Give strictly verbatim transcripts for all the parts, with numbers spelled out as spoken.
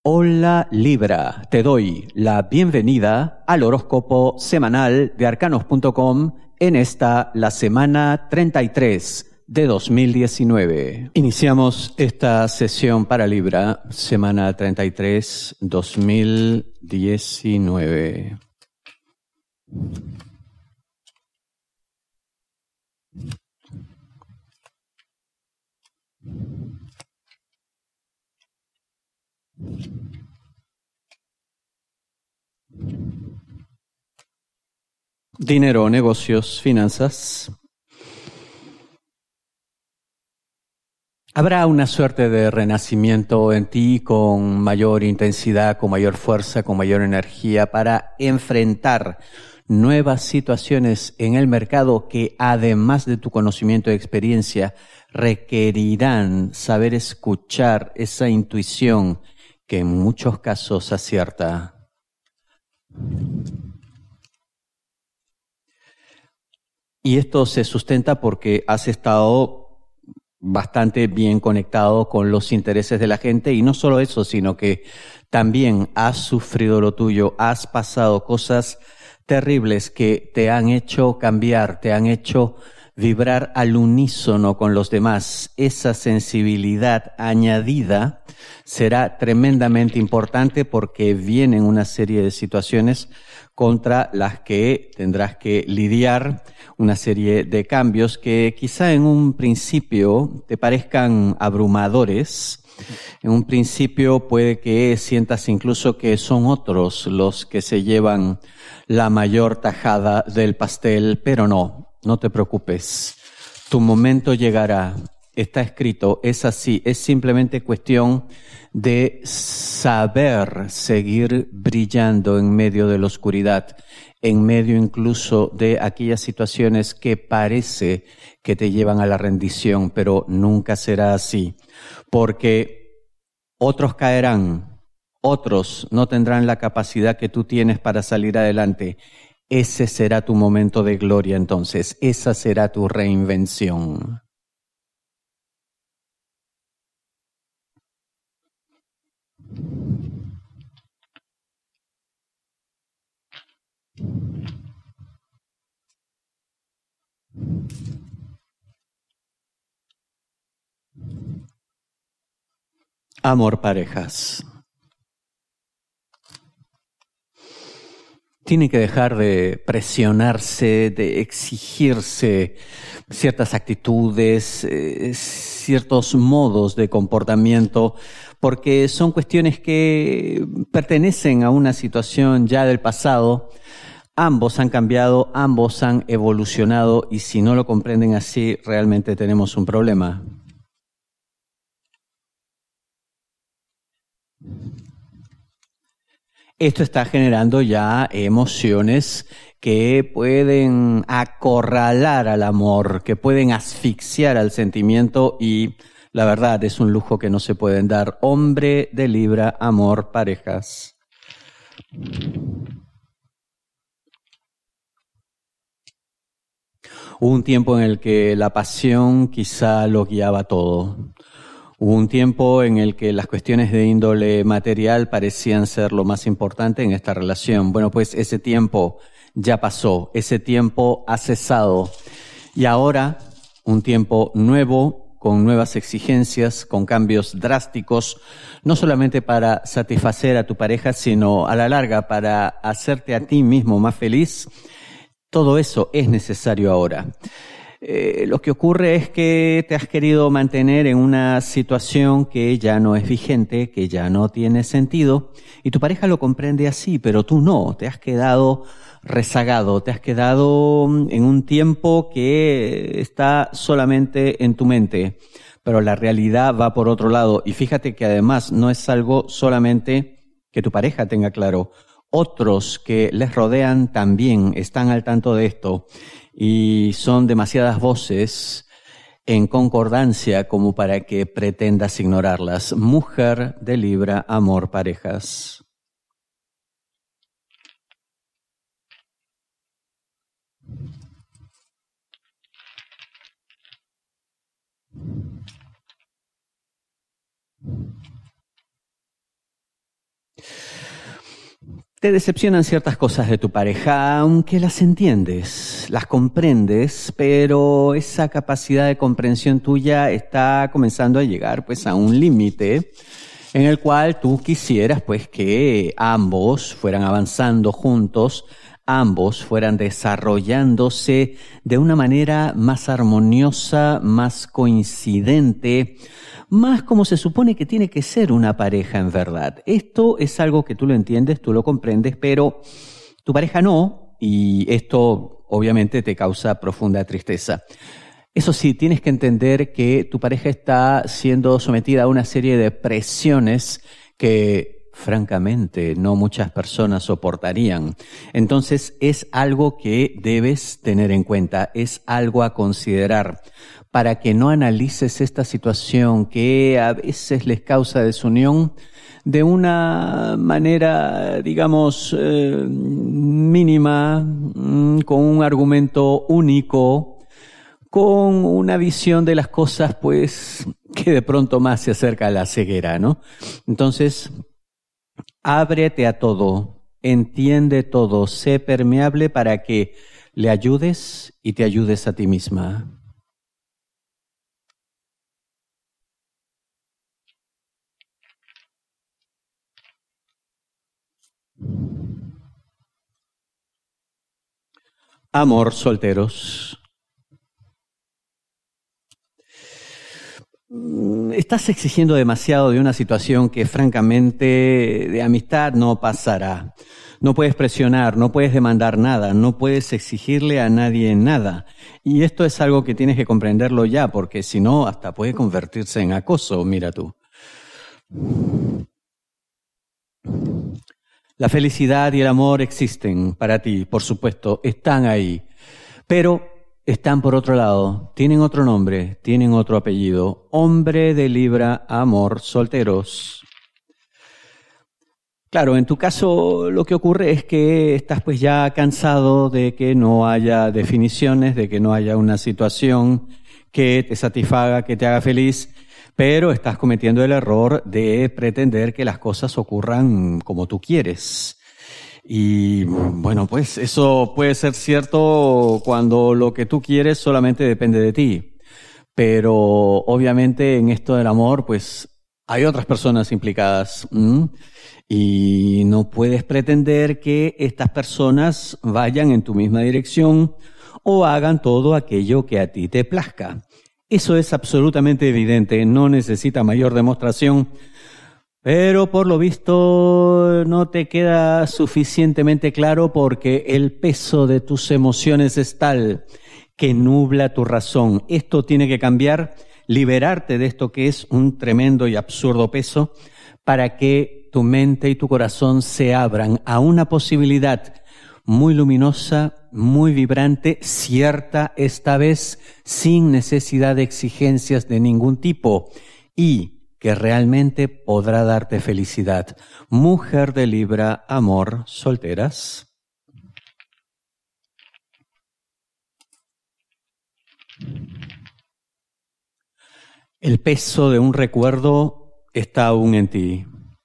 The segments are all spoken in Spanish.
Hola Libra, te doy la bienvenida al horóscopo semanal de arcanos punto com en esta, la semana treinta y tres de dos mil diecinueve. Iniciamos esta sesión para Libra, semana treinta y tres, dos mil diecinueve. Dinero, negocios, finanzas. Habrá una suerte de renacimiento en ti con mayor intensidad, con mayor fuerza, con mayor energía para enfrentar nuevas situaciones en el mercado que, además de tu conocimiento y experiencia, requerirán saber escuchar esa intuición que en muchos casos acierta. Y esto se sustenta porque has estado bastante bien conectado con los intereses de la gente, y no solo eso, sino que también has sufrido lo tuyo, has pasado cosas terribles que te han hecho cambiar, te han hecho vibrar al unísono con los demás. Esa sensibilidad añadida será tremendamente importante porque vienen una serie de situaciones contra las que tendrás que lidiar, una serie de cambios que quizá en un principio te parezcan abrumadores. En un principio puede que sientas incluso que son otros los que se llevan la mayor tajada del pastel, pero no, no te preocupes. Tu momento llegará. Está escrito, es así, es simplemente cuestión de saber seguir brillando en medio de la oscuridad, en medio incluso de aquellas situaciones que parece que te llevan a la rendición, pero nunca será así, porque otros caerán, otros no tendrán la capacidad que tú tienes para salir adelante. Ese será tu momento de gloria entonces, esa será tu reinvención. Amor, parejas. Tienen que dejar de presionarse, de exigirse ciertas actitudes, eh, ciertos modos de comportamiento, porque son cuestiones que pertenecen a una situación ya del pasado. Ambos han cambiado, ambos han evolucionado, y si no lo comprenden así, realmente tenemos un problema. Esto está generando ya emociones que pueden acorralar al amor, que pueden asfixiar al sentimiento, y la verdad es un lujo que no se pueden dar. Hombre de Libra, amor, parejas. Hubo un tiempo en el que la pasión quizá lo guiaba todo. Hubo un tiempo en el que las cuestiones de índole material parecían ser lo más importante en esta relación. Bueno, pues ese tiempo ya pasó, ese tiempo ha cesado. Y ahora, un tiempo nuevo, con nuevas exigencias, con cambios drásticos, no solamente para satisfacer a tu pareja, sino a la larga para hacerte a ti mismo más feliz. Todo eso es necesario ahora. Eh, lo que ocurre es que te has querido mantener en una situación que ya no es vigente, que ya no tiene sentido, y tu pareja lo comprende así, pero tú no. Te has quedado rezagado, te has quedado en un tiempo que está solamente en tu mente, pero la realidad va por otro lado. Y fíjate que además no es algo solamente que tu pareja tenga claro. Otros que les rodean también están al tanto de esto, y son demasiadas voces en concordancia como para que pretendas ignorarlas. Mujer de Libra, amor, parejas. Te decepcionan ciertas cosas de tu pareja, aunque las entiendes, las comprendes, pero esa capacidad de comprensión tuya está comenzando a llegar pues a un límite en el cual tú quisieras pues que ambos fueran avanzando juntos, ambos fueran desarrollándose de una manera más armoniosa, más coincidente, más como se supone que tiene que ser una pareja en verdad. Esto es algo que tú lo entiendes, tú lo comprendes, pero tu pareja no, y esto obviamente te causa profunda tristeza. Eso sí, tienes que entender que tu pareja está siendo sometida a una serie de presiones que francamente no muchas personas soportarían. Entonces es algo que debes tener en cuenta, es algo a considerar para que no analices esta situación que a veces les causa desunión de una manera, digamos, eh, mínima, con un argumento único, con una visión de las cosas, pues, que de pronto más se acerca a la ceguera, ¿no? Entonces, ábrete a todo, entiende todo, sé permeable para que le ayudes y te ayudes a ti misma. Amor, solteros. Estás exigiendo demasiado de una situación que francamente de amistad no pasará. No puedes presionar, no puedes demandar nada, no puedes exigirle a nadie nada. Y esto es algo que tienes que comprenderlo ya, porque si no, hasta puede convertirse en acoso, mira tú. La felicidad y el amor existen para ti, por supuesto, están ahí, pero están por otro lado, tienen otro nombre, tienen otro apellido. Hombre de Libra, amor, solteros. Claro, en tu caso lo que ocurre es que estás pues ya cansado de que no haya definiciones, de que no haya una situación que te satisfaga, que te haga feliz, pero estás cometiendo el error de pretender que las cosas ocurran como tú quieres. Y bueno, pues eso puede ser cierto cuando lo que tú quieres solamente depende de ti. Pero obviamente en esto del amor, pues hay otras personas implicadas. ¿m? Y no puedes pretender que estas personas vayan en tu misma dirección o hagan todo aquello que a ti te plazca. Eso es absolutamente evidente, no necesita mayor demostración, pero por lo visto no te queda suficientemente claro porque el peso de tus emociones es tal que nubla tu razón. Esto tiene que cambiar, liberarte de esto que es un tremendo y absurdo peso para que tu mente y tu corazón se abran a una posibilidad muy luminosa, muy vibrante, cierta esta vez, sin necesidad de exigencias de ningún tipo y que realmente podrá darte felicidad. Mujer de Libra, amor, solteras. El peso de un recuerdo está aún en ti.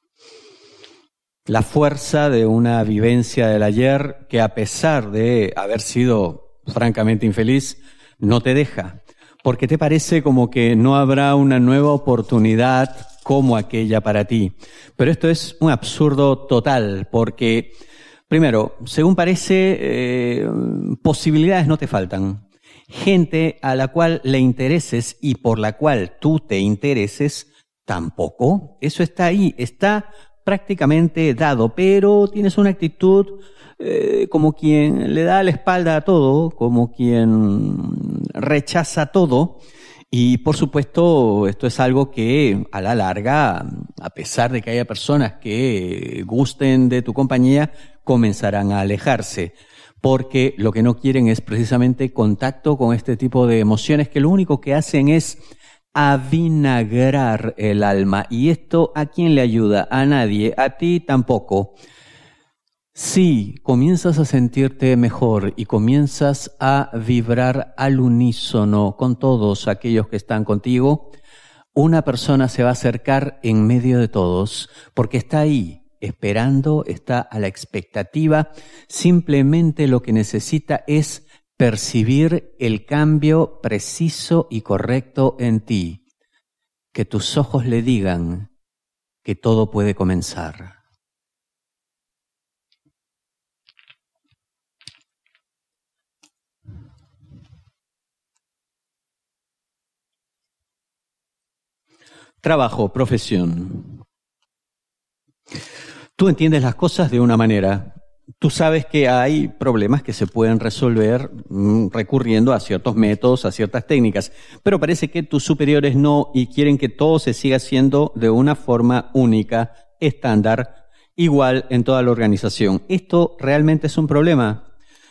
La fuerza de una vivencia del ayer que a pesar de haber sido francamente infeliz, no te deja, porque te parece como que no habrá una nueva oportunidad como aquella para ti. Pero esto es un absurdo total, porque, primero, según parece, eh, posibilidades no te faltan. Gente a la cual le intereses y por la cual tú te intereses, tampoco. Eso está ahí, está prácticamente dado, pero tienes una actitud eh, como quien le da la espalda a todo, como quien rechaza todo, y por supuesto esto es algo que a la larga, a pesar de que haya personas que gusten de tu compañía, comenzarán a alejarse, porque lo que no quieren es precisamente contacto con este tipo de emociones que lo único que hacen es avinagrar el alma. ¿Y esto a quién le ayuda? A nadie, a ti tampoco. Si comienzas a sentirte mejor y comienzas a vibrar al unísono con todos aquellos que están contigo, una persona se va a acercar en medio de todos, porque está ahí, esperando, está a la expectativa, simplemente lo que necesita es percibir el cambio preciso y correcto en ti, que tus ojos le digan que todo puede comenzar. Trabajo, profesión. Tú entiendes las cosas de una manera. Tú sabes que hay problemas que se pueden resolver mmm, recurriendo a ciertos métodos, a ciertas técnicas, pero parece que tus superiores no y quieren que todo se siga haciendo de una forma única, estándar, igual en toda la organización. ¿Esto realmente es un problema?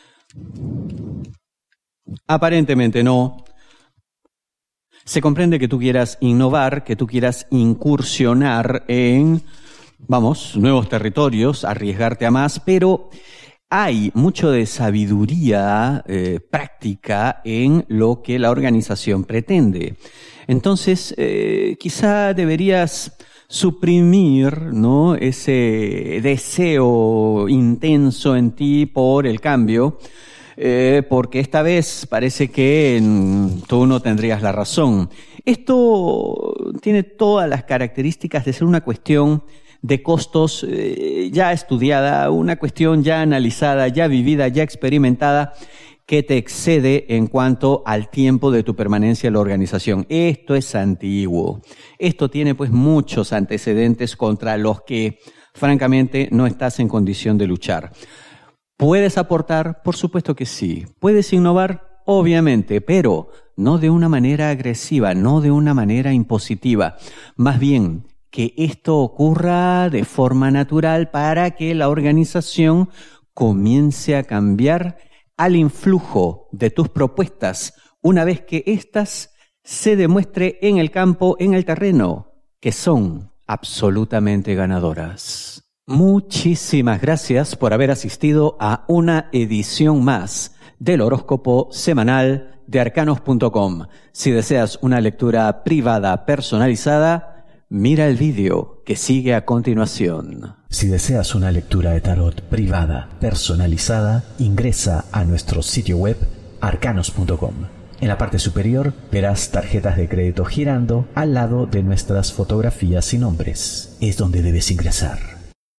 Aparentemente no. Se comprende que tú quieras innovar, que tú quieras incursionar en, vamos, nuevos territorios, arriesgarte a más, pero hay mucho de sabiduría eh, práctica en lo que la organización pretende. Entonces, eh, quizá deberías suprimir, ¿no?, ese deseo intenso en ti por el cambio, Eh, porque esta vez parece que mm, tú no tendrías la razón. Esto tiene todas las características de ser una cuestión de costos eh, ya estudiada, una cuestión ya analizada, ya vivida, ya experimentada, que te excede en cuanto al tiempo de tu permanencia en la organización. Esto es antiguo. Esto tiene pues muchos antecedentes contra los que, francamente, no estás en condición de luchar. ¿Puedes aportar? Por supuesto que sí. ¿Puedes innovar? Obviamente, pero no de una manera agresiva, no de una manera impositiva. Más bien, que esto ocurra de forma natural para que la organización comience a cambiar al influjo de tus propuestas una vez que éstas se demuestre en el campo, en el terreno, que son absolutamente ganadoras. Muchísimas gracias por haber asistido a una edición más del horóscopo semanal de arcanos punto com. Si deseas una lectura privada personalizada, mira el vídeo que sigue a continuación. Si deseas una lectura de tarot privada personalizada, ingresa a nuestro sitio web arcanos punto com. En la parte superior verás tarjetas de crédito girando al lado de nuestras fotografías y nombres. Es donde debes ingresar.